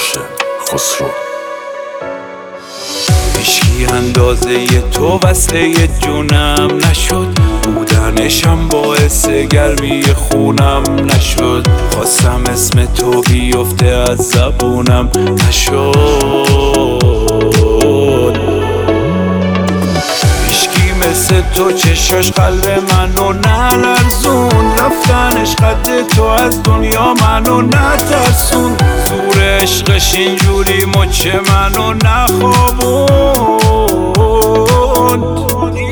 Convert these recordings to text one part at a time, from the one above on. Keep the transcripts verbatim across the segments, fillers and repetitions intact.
روشن خسرو. هیچکی اندازه ی تو وصله جونم نشد، بودنشم باعث گرمی خونم نشد. خواستم اسم تو بیفته از زبونم نشد. هیچکی مثل تو چشاش قلب منو نلرزون، رفتنش قد تو از دنیا منو نترسون. زور عشقش اینجوری مچ منو نخوابون.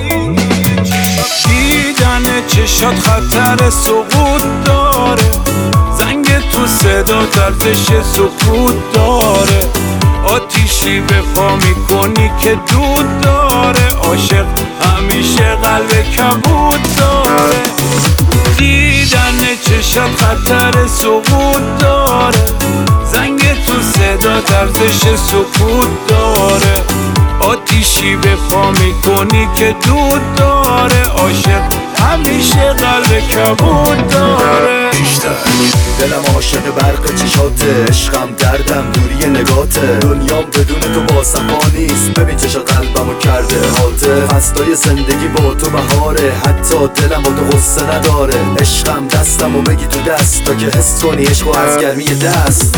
دیدن چشات خطر سقوط داره، زنگ تو صدا طرزش سکوت داره. آتیشی به پا میکنی که دود داره، عاشق همیشه قلب کبود داره. دیدن چشات خطر سقوط داره، زنگ تو صدا طرزش سکوت داره. آتیشی به پا میکنی که دود داره، عاشق همیشه قلب کبود داره. بیشتر دلم عاشق برق چشاته، عشقم دردم دوری نگاته. دنیام بدون تو واسم پا نیست، ببین چشات قلبمو کرده حاته. فصلای زندگی با تو بهاره، حتی دلم با تو غصه نداره. عشقم دستمو بگی تو دست تا که حس کنی عشقو از گرمی دست.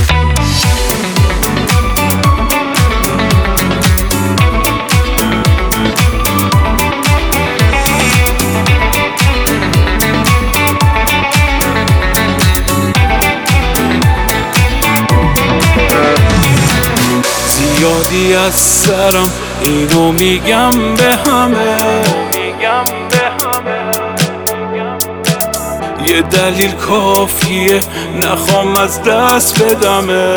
یادی از سرم اینو میگم به همه، یه دلیل کافیه نخوام از دست بدمه.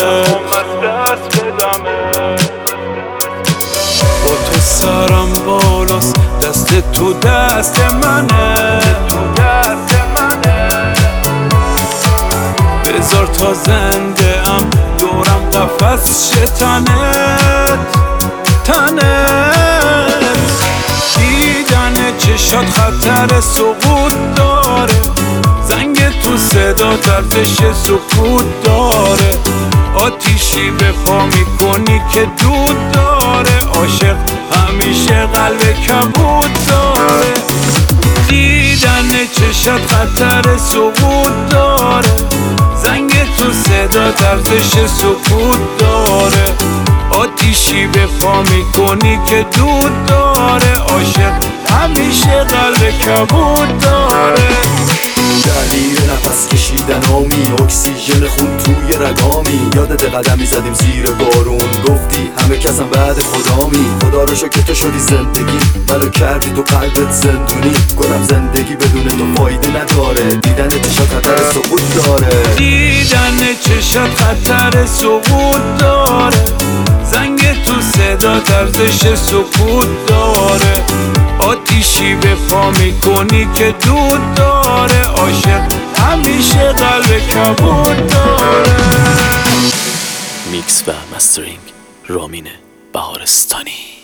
با تو سرم بالاست، دست تو دست منه. بذار تا زنده ام دورم قفس شه تنت تنت. دیدن چشات خطر سقوط داره، زنگ تو صدا طرزش سکوت داره. آتیشی به پا میکنی که دود داره، عاشق همیشه قلب کبود داره. دیدن چشات خطر سقوط داره، زنگ تو صدا طرزش سکوت داره. آتیشی به پا میکنی که دود داره، عاشق همیشه قلب کبود داره. دلیل نفس کشیدن آمی، اکسیژن خون توی رگامی. یادت قدمی زدیم زیر بارون، گفتی همه کسم بعد خدامی. خدا رو شکر که تو شدی زندگی، منو کردی تو قلبت زندونی. گفتم زندگی بدون تو فایده نداره، دیدن چشات خطر سقوط داره. دیدن چشات خطر سقوط داره، زنگ تو صدا طرزش سکوت داره. آتیشی به پا میکنی که دود داره، عاشق همیشه قلب کبود داره. میکس و مسترینگ رامین بهارستانی.